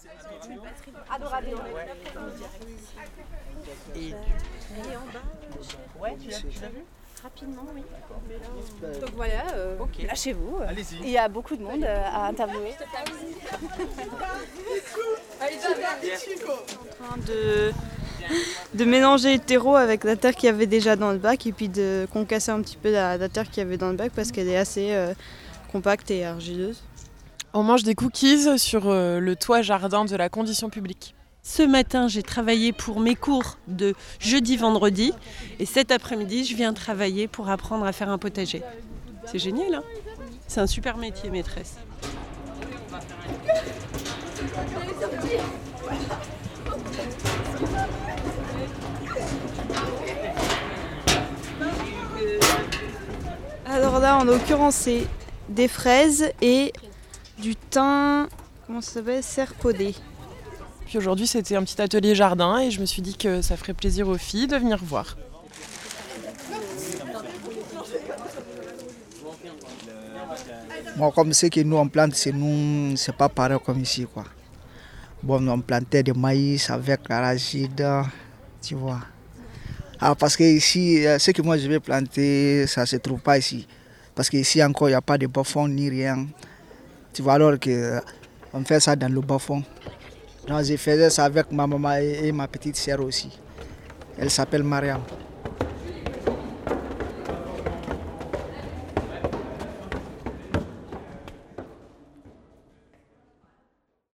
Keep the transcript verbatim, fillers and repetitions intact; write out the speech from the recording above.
Adorable. Et du... Elle est en bas. Ouais, tu l'as, tu l'as vu? Rapidement, oui. Donc voilà, euh, Ok. lâchez-vous. Allez-y. Il y a beaucoup de monde euh, à interviewer. En train de, de mélanger le terreau avec la terre qu'il y avait déjà dans le bac et puis de concasser un petit peu la, la terre qu'il y avait dans le bac parce qu'elle est assez euh, compacte et argileuse. On mange des cookies sur euh, le toit jardin de la condition publique. Ce matin, j'ai travaillé pour mes cours de jeudi-vendredi et cet après-midi, je viens travailler pour apprendre à faire un potager. C'est génial, hein? C'est un super métier, maîtresse. Alors là, en l'occurrence, c'est des fraises et du thym, comment ça s'appelle, serpodé. Puis aujourd'hui, c'était un petit atelier jardin et je me suis dit que ça ferait plaisir aux filles de venir voir. Bon, comme ce que nous on plante, c'est nous, c'est pas pareil comme ici, quoi. Bon, on plantait du maïs avec l'arachide, tu vois. Ah, parce que ici, ce que moi je vais planter, ça ne se trouve pas ici. Parce qu'ici encore, il n'y a pas de bas-fond ni rien. Tu vois, alors qu'on fait ça dans le bas-fond. Donc, je faisais ça avec ma maman et ma petite sœur aussi. Elle s'appelle Mariam.